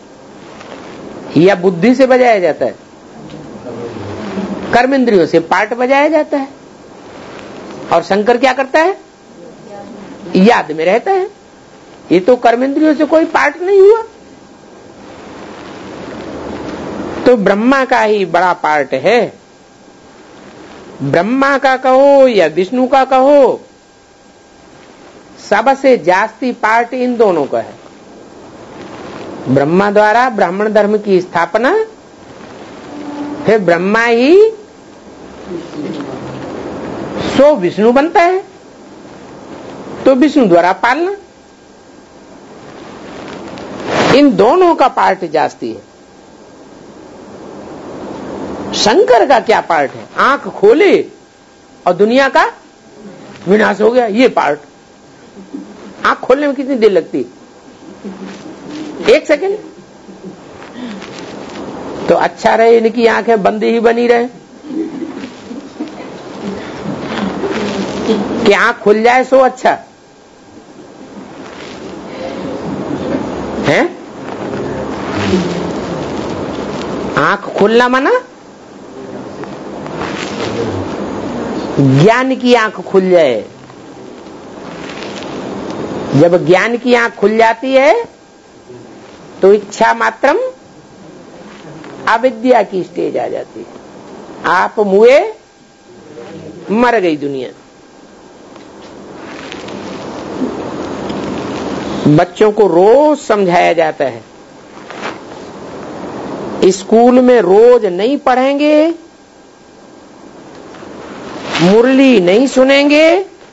या बुद्धि से बजाया जाता है? कर्मेंद्रियों से पार्ट बजाया जाता है। और शंकर क्या करता है? याद में रहता है। ये तो कर्मेंद्रियों से कोई पार्ट नहीं हुआ। तो ब्रह्मा का ही बड़ा पार्ट है। ब्रह्मा का कहो या विष्णु का कहो, सबसे जास्ती पार्ट इन दोनों का है। ब्रह्मा द्वारा ब्राह्मण धर्म की स्थापना, फिर ब्रह्मा ही सो विष्णु बनता है, तो विष्णु द्वारा पालना, इन दोनों का पार्ट जास्ती है। शंकर का क्या पार्ट है? आंख खोले और दुनिया का विनाश हो गया, ये पार्ट। आंख खोलने में कितनी देर लगती? एक सेकंड। तो अच्छा रहे इनकी आंखें बंद ही बनी रहे कि आंख खुल जाए सो अच्छा है। आंख खोलना माना ज्ञान की आंख खुल जाए। जब ज्ञान की आंख खुल जाती है तो इच्छा मात्रम अविद्या की स्टेज आ जाती है। आप मुए, मर गई दुनिया। बच्चों को रोज समझाया जाता है, स्कूल में रोज नहीं पढ़ेंगे, मुरली नहीं सुनेंगे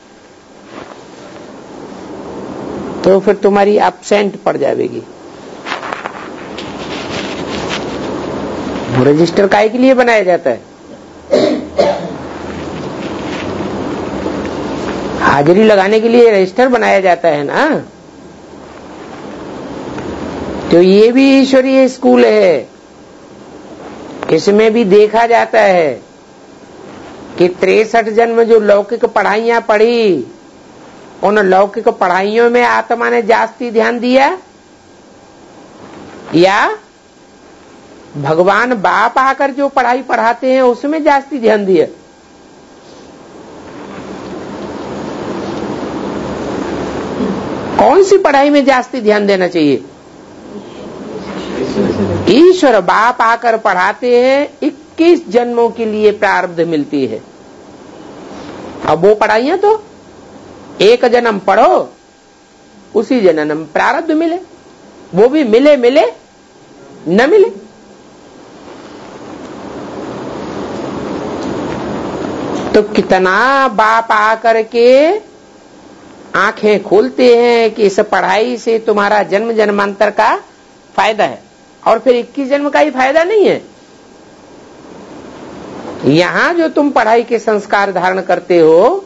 तो फिर तुम्हारी एब्सेंट पड़ जाएगी। रजिस्टर काहे के लिए बनाया जाता है? हाजिरी लगाने के लिए रजिस्टर बनाया जाता है ना। तो ये भी ईश्वरीय स्कूल है। इसमें भी देखा जाता है कि तिरसठ जन्म जो लौकिक पढ़ाइयां पढ़ी, उन लौकिक पढ़ाइयों में आत्मा ने जास्ती ध्यान दिया या भगवान बाप आकर जो पढ़ाई पढ़ाते हैं उसमें जास्ती ध्यान दिया? कौन सी पढ़ाई में जास्ती ध्यान देना चाहिए? ईश्वर बाप आकर पढ़ाते हैं, इक्कीस जन्मों के लिए प्रारब्ध मिलती है। अब वो पढ़ाइयां तो एक जन्म पढ़ो उसी जन्म में प्रारब्ध मिले, वो भी मिले मिले न मिले। तो कितना बाप आकर के आंखें खोलते हैं कि इस पढ़ाई से तुम्हारा जन्म जन्मांतर का फायदा है, और फिर इक्कीस जन्म का ही फायदा नहीं है। यहां जो तुम पढ़ाई के संस्कार धारण करते हो,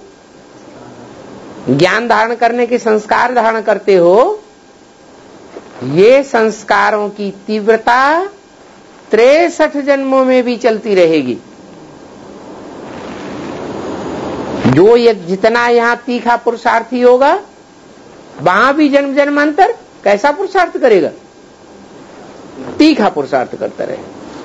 ज्ञान धारण करने के संस्कार धारण करते हो, ये संस्कारों की तीव्रता तिरसठ जन्मों में भी चलती रहेगी। जो ये जितना यहां तीखा पुरुषार्थी होगा, वहां भी जन्म जन्मांतर कैसा पुरुषार्थ करेगा? तीखा पुरुषार्थ करता रहे।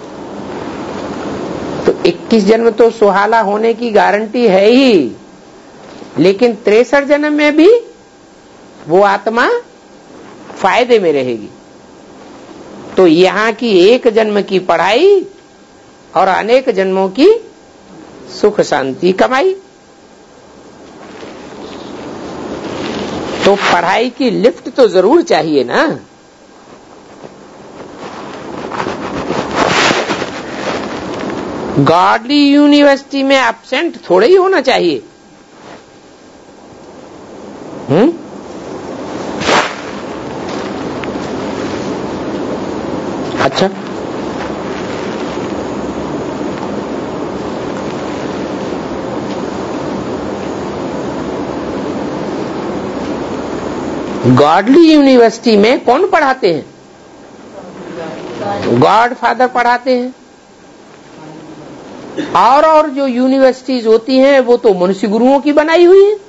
तो इक्कीस जन्म तो सुहाला होने की गारंटी है ही, लेकिन तिरसठ जन्म में भी वो आत्मा फायदे में रहेगी। तो यहां की एक जन्म की पढ़ाई और अनेक जन्मों की सुख शांति कमाई। तो पढ़ाई की लिफ्ट तो जरूर चाहिए ना। गॉडली यूनिवर्सिटी में एब्सेंट थोड़े ही होना चाहिए। हम्म अच्छा, गॉडली यूनिवर्सिटी में कौन पढ़ाते हैं? गॉड फादर पढ़ाते हैं। और और जो यूनिवर्सिटीज होती हैं वो तो मनुष्य गुरुओं की बनाई हुई है।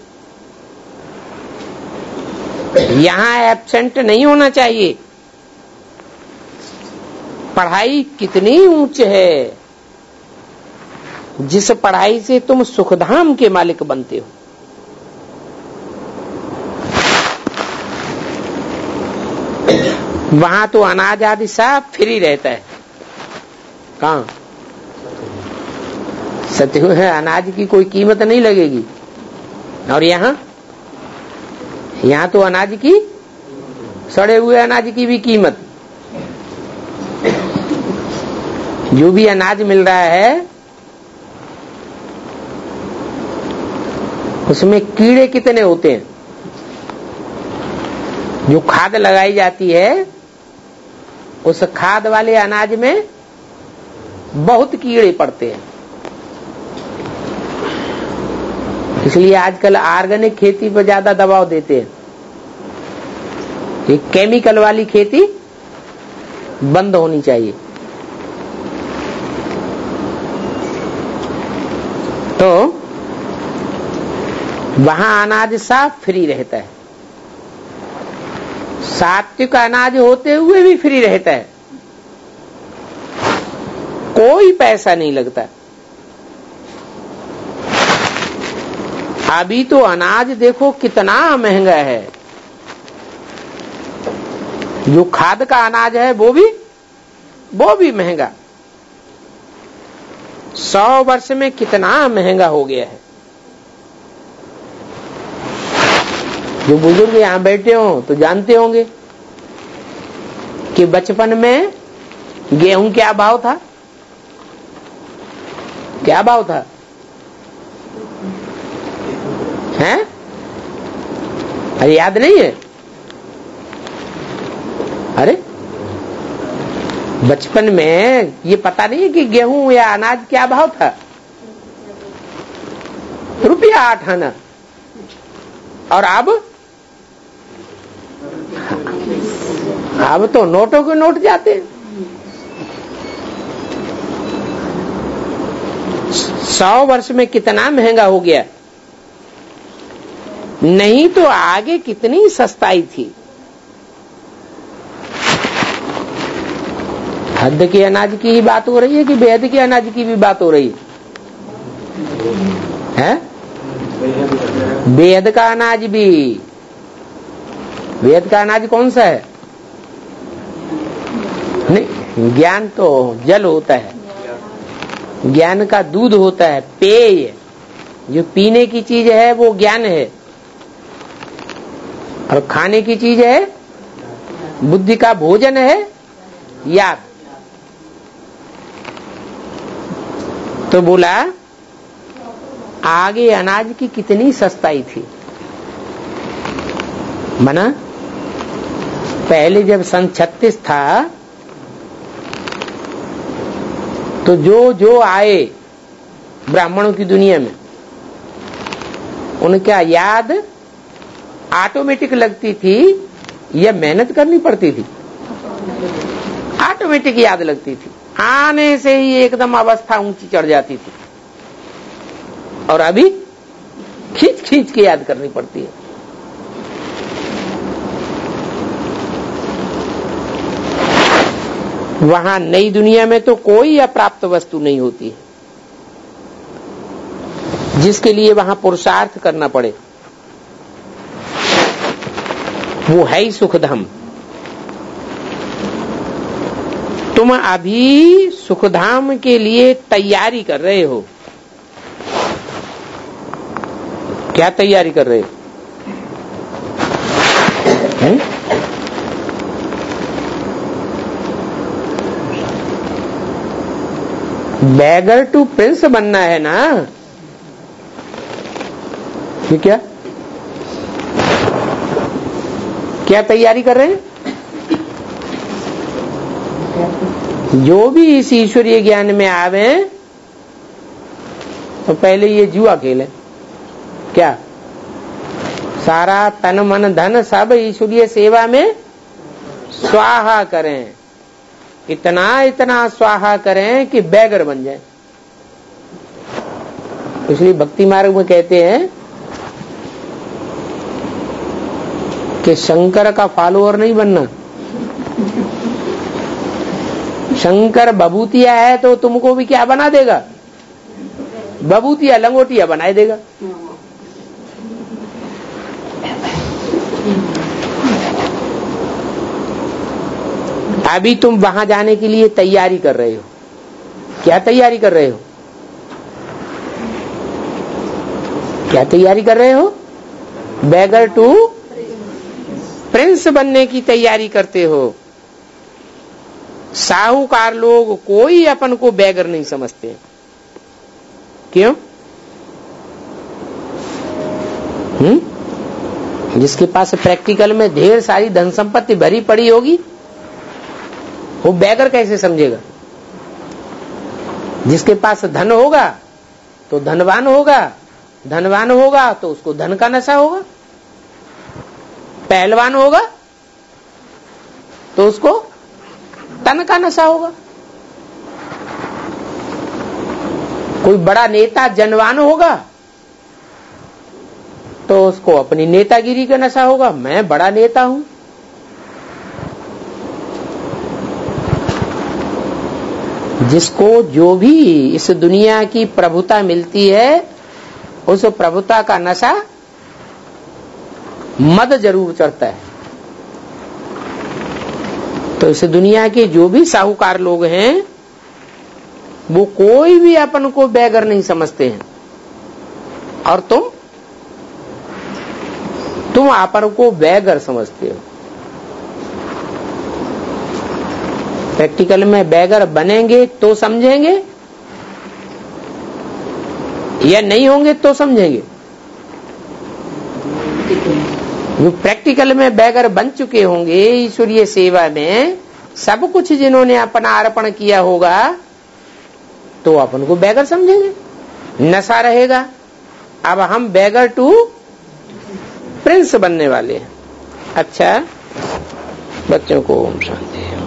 यहां एब्सेंट नहीं होना चाहिए। पढ़ाई कितनी ऊंच है, जिस पढ़ाई से तुम सुखधाम के मालिक बनते हो। वहां तो अनाज आदि सब फ्री रहता है। कहां सत्य है, अनाज की कोई कीमत नहीं लगेगी। और यहां यहां तो अनाज की, सड़े हुए अनाज की भी कीमत। जो भी अनाज मिल रहा है उसमें कीड़े कितने होते हैं। जो खाद लगाई जाती है उस खाद वाले अनाज में बहुत कीड़े पड़ते हैं। इसलिए आजकल ऑर्गेनिक खेती पर ज्यादा दबाव देते हैं कि केमिकल वाली खेती बंद होनी चाहिए। तो वहां अनाज साफ फ्री रहता है। सात्विक अनाज होते हुए भी फ्री रहता है, कोई पैसा नहीं लगता। अभी तो अनाज देखो कितना महंगा है। जो खाद का अनाज है वो भी वो भी महंगा। सौ वर्ष में कितना महंगा हो गया है। जो बुजुर्ग यहां बैठे हो तो जानते होंगे कि बचपन में गेहूं क्या भाव था। क्या भाव था हैं? अरे याद नहीं है? अरे बचपन में ये पता नहीं है कि गेहूं या अनाज क्या भाव था? रुपया आठ आना। और अब अब तो नोटों के नोट जाते हैं। सौ वर्ष में कितना महंगा हो गया। नहीं तो आगे कितनी सस्ताई थी। हद के अनाज की ही बात हो रही है कि बेहद के अनाज की भी बात हो रही है, है? बेहद का अनाज भी। बेहद का अनाज कौन सा है? नहीं, ज्ञान तो जल होता है, ज्ञान का दूध होता है, पेय। जो पीने की चीज है वो ज्ञान है। और खाने की चीज है, बुद्धि का भोजन है याद। तो बोला आगे अनाज की कितनी सस्ताई थी। मना पहले जब सन छत्तीस था तो जो जो आए ब्राह्मणों की दुनिया में उनका याद ऑटोमेटिक लगती थी या मेहनत करनी पड़ती थी? ऑटोमेटिक याद लगती थी, आने से ही एकदम अवस्था ऊंची चढ़ जाती थी। और अभी खींच खींच के याद करनी पड़ती है। वहां नई दुनिया में तो कोई अप्राप्त वस्तु नहीं होती है जिसके लिए वहां पुरुषार्थ करना पड़े। वो है ही सुखधाम। तुम अभी सुखधाम के लिए तैयारी कर रहे हो। क्या तैयारी कर रहे हो? है? बैगर टू प्रिंस बनना है ना? ये क्या क्या तैयारी कर रहे हैं? जो भी इस ईश्वरीय ज्ञान में आवे तो पहले ये जुआ खेले। क्या सारा तन मन धन सब ईश्वरीय सेवा में स्वाहा करें, इतना इतना स्वाहा करें कि बैगर बन जाए। इसलिए भक्ति मार्ग में कहते हैं कि शंकर का फॉलोअर नहीं बनना। शंकर बबूतिया है तो तुमको भी क्या बना देगा? बबूतिया लंगोटिया बनाए देगा। अभी तुम वहां जाने के लिए तैयारी कर रहे हो। क्या तैयारी कर रहे हो? क्या तैयारी कर रहे हो? बैगर टू प्रिंस बनने की तैयारी करते हो। साहूकार लोग कोई अपन को बैगर नहीं समझते। क्यों? हम्म जिसके पास प्रैक्टिकल में ढेर सारी धन संपत्ति भरी पड़ी होगी वो बैगर कैसे समझेगा? जिसके पास धन होगा तो धनवान होगा, धनवान होगा तो उसको धन का नशा होगा। पहलवान होगा तो उसको तन का नशा होगा। कोई बड़ा नेता जनवान होगा तो उसको अपनी नेतागिरी का नशा होगा, मैं बड़ा नेता हूं। जिसको जो भी इस दुनिया की प्रभुता मिलती है उस प्रभुता का नशा मद जरूर चढ़ता है। तो इस दुनिया के जो भी साहूकार लोग हैं वो कोई भी अपन को बैगर नहीं समझते हैं। और तुम तुम अपन को बैगर समझते हो। प्रैक्टिकल में बैगर बनेंगे तो समझेंगे या नहीं होंगे तो समझेंगे। जो प्रैक्टिकल में बैगर बन चुके होंगे ईश्वरीय सेवा में सब कुछ जिन्होंने अपना अर्पण किया होगा तो अपन को बैगर समझेंगे, नशा रहेगा। अब हम बैगर टू प्रिंस बनने वाले हैं। अच्छा बच्चों को ओम शांति।